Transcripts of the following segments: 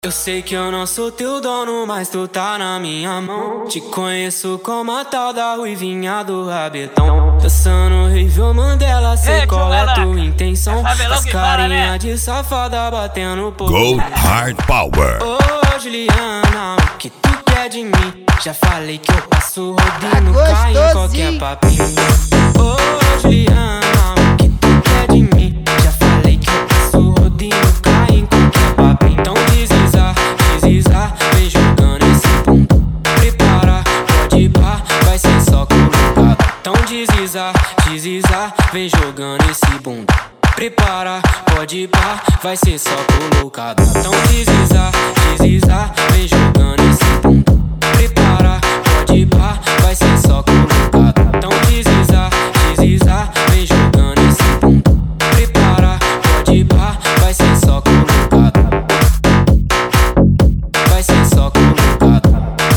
Eu sei que eu não sou teu dono, mas tu tá na minha mão. Te conheço como a tal da ruivinha do rabetão. Dançando Rivio Mandela, sei qual é tua intenção. As carinha de safada batendo por Go Hard Power. Ô Juliana, o que tu quer de mim? Já falei que eu passo rodinho, cai em qualquer papinho. Ô Juliana, o que tu quer de mim? Já falei que eu passo rodinho, cai em qualquer papinho. Então deslizar, vem jogando esse bumbum. Prepara, pode ir pá, vai ser só colocado. Então deslizar, vem jogando esse bumbum. Prepara, pode ir pá, vai ser só colocado. Então deslizar, vem jogando esse bumbum. Prepara, pode ir pá, vai ser só colocado. Então deslizar, vem jogando esse bumbum. Prepara, pode ir pá, vai ser só colocado. Vai ser só colocado.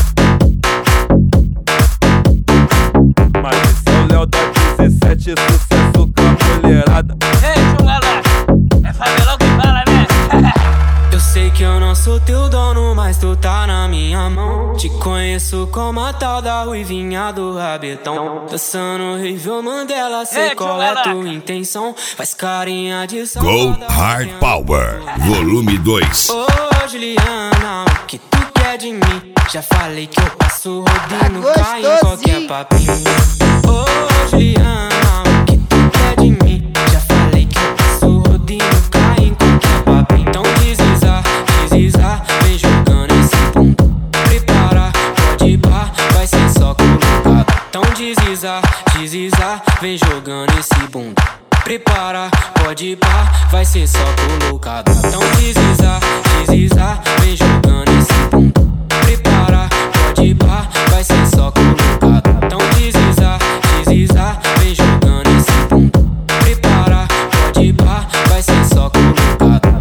Mas esse é o Léo da 17, sucesso com a mulherada. É favelão que fala, né? Eu sei que eu não sou teu dono, mas tu tá na minha mão. Te conheço como a tal da ruivinha do rabetão. Dançando Rivio Mandela, sei qual é tua intenção. Faz carinha de safada. Go Hard Power, volume 2. Ô Juliana, o que tu quer de mim? Já falei que eu passo rodinho, cai em qualquer papinho. Ô Juliana, o que tu quer de mim? Já falei que eu passo rodinho, cai em qualquer papinho. Então deslizar, vem jogando esse bumbum. Prepara, pode ir pá, vai ser só colocado. Então deslizar, vem jogando esse bumbum. Prepara, pode ir pá, vai ser só colocado. Então deslizar, vem jogando esse bumbum. Prepara, pode ir pá, vai ser só colocado. Então deslizar, vem jogando esse bumbum. Prepara, pode ir pá, vai ser só colocado.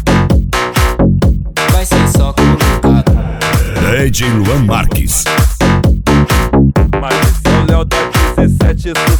Vai ser só colocado. DJ Luan Marques. Mas esse é o Léo da 17, sucesso